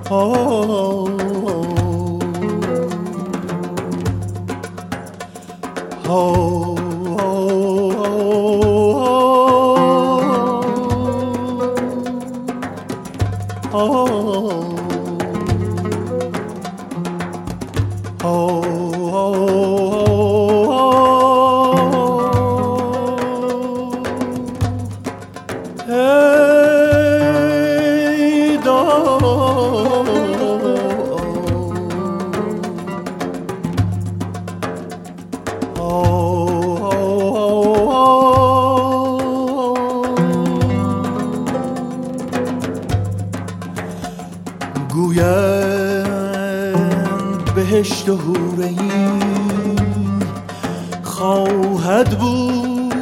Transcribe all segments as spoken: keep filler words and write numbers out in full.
گویند بهشت و حور عین خواهد بود،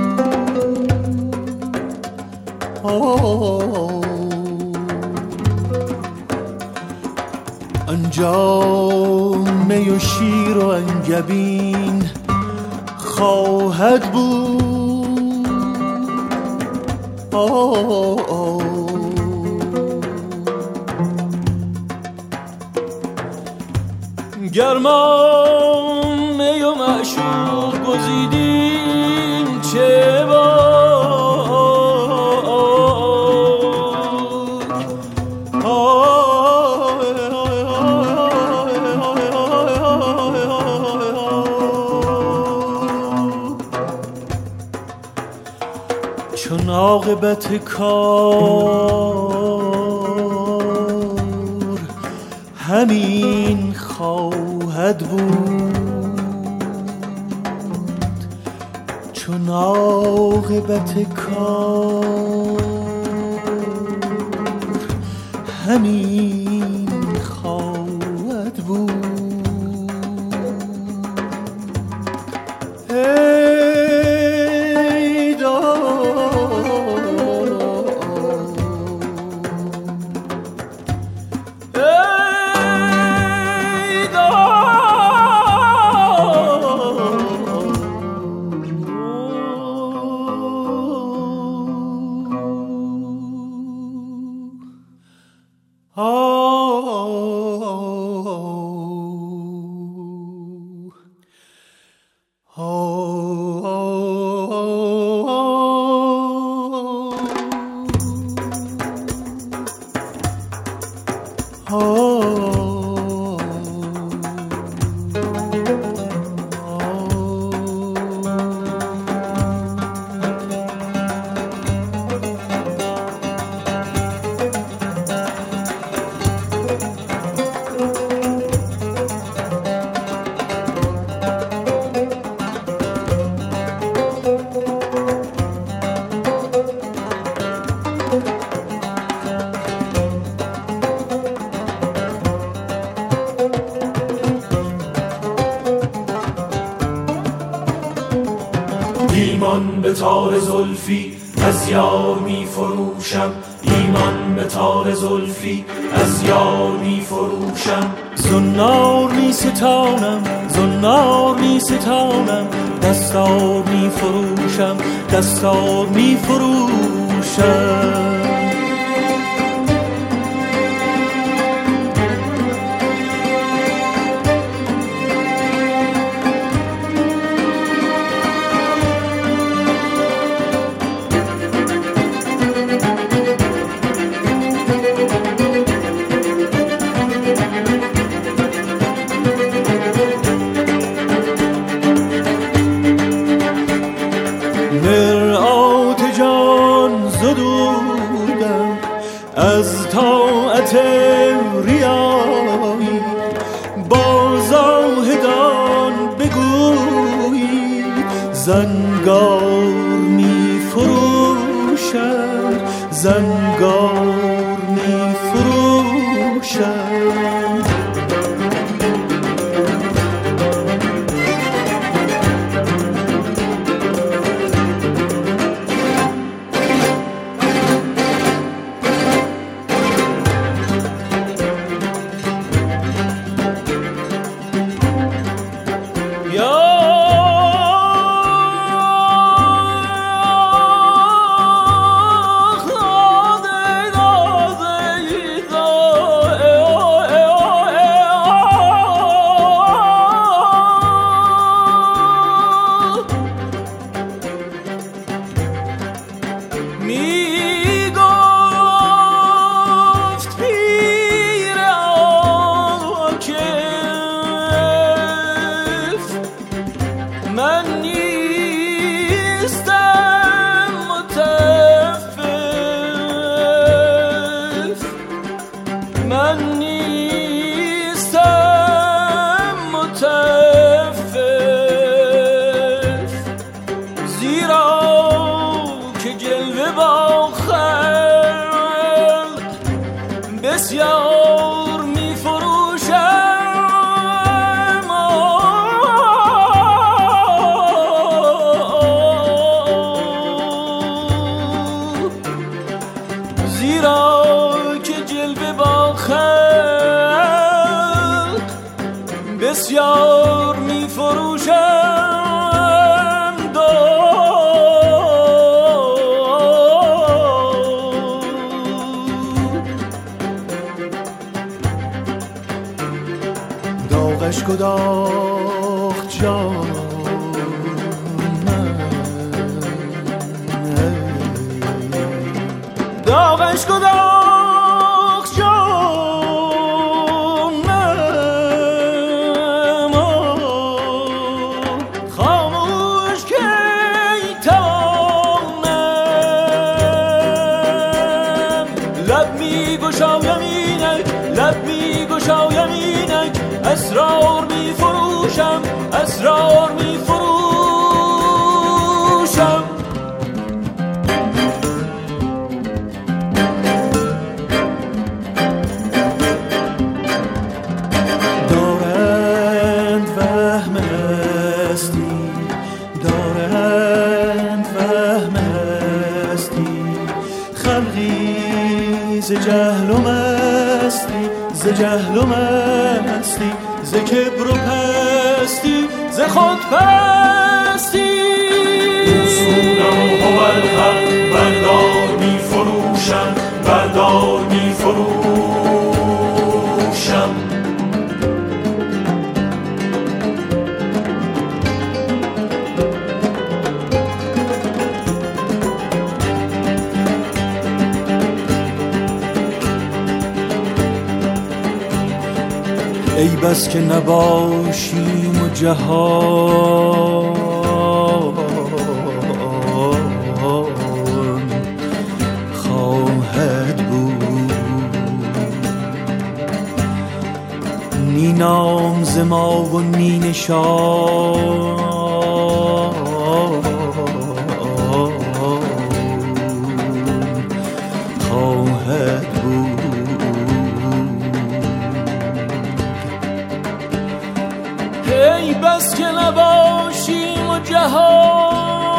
آنجا می و شیر و انگبین خواهد بود. آه آه گرما می و معشوق گزیدیم چه باد، چون عاقبت کار همین خواهد بود، چون عاقبت کار همین خواهد بود. ای دار ای ایمان به تار زلفی از یار می فروشم، ایمان به تار زلفی از یار می فروشم. زنار می ستانم زنار می ستانم، دستار می فروشم دستار می فروشم. مرآت جان زدودم از طاعت ریایی، با زاهدان بگویی زنگار می فروشم زنگار می فروشم. خدا من نیستم متفف، زیرا که جلوه با خلق بسیار می فروشم، زیرا که جلوه با خلق بسیار می فروشم. داغش گداخت جان من، داغش گداخت جان من، خاموش که توانم لب می گشایم اینک، لب می گشایم اینک، اسرار می فروشم، اسرار می فروشم. دارند وهم هستی، دارند وهم هستی، خلقی ز جهل و مستی، ز جهل و مستی، ز کبر و پستی، ز خود پستی. رسولم و الحق بردار می فروشم، بردار می فروشم. ای بس که نباشیم و جهان خواهد بود، نی نام ز ما و نی نشان خواهد بود. ای بس که نباشیم و جهان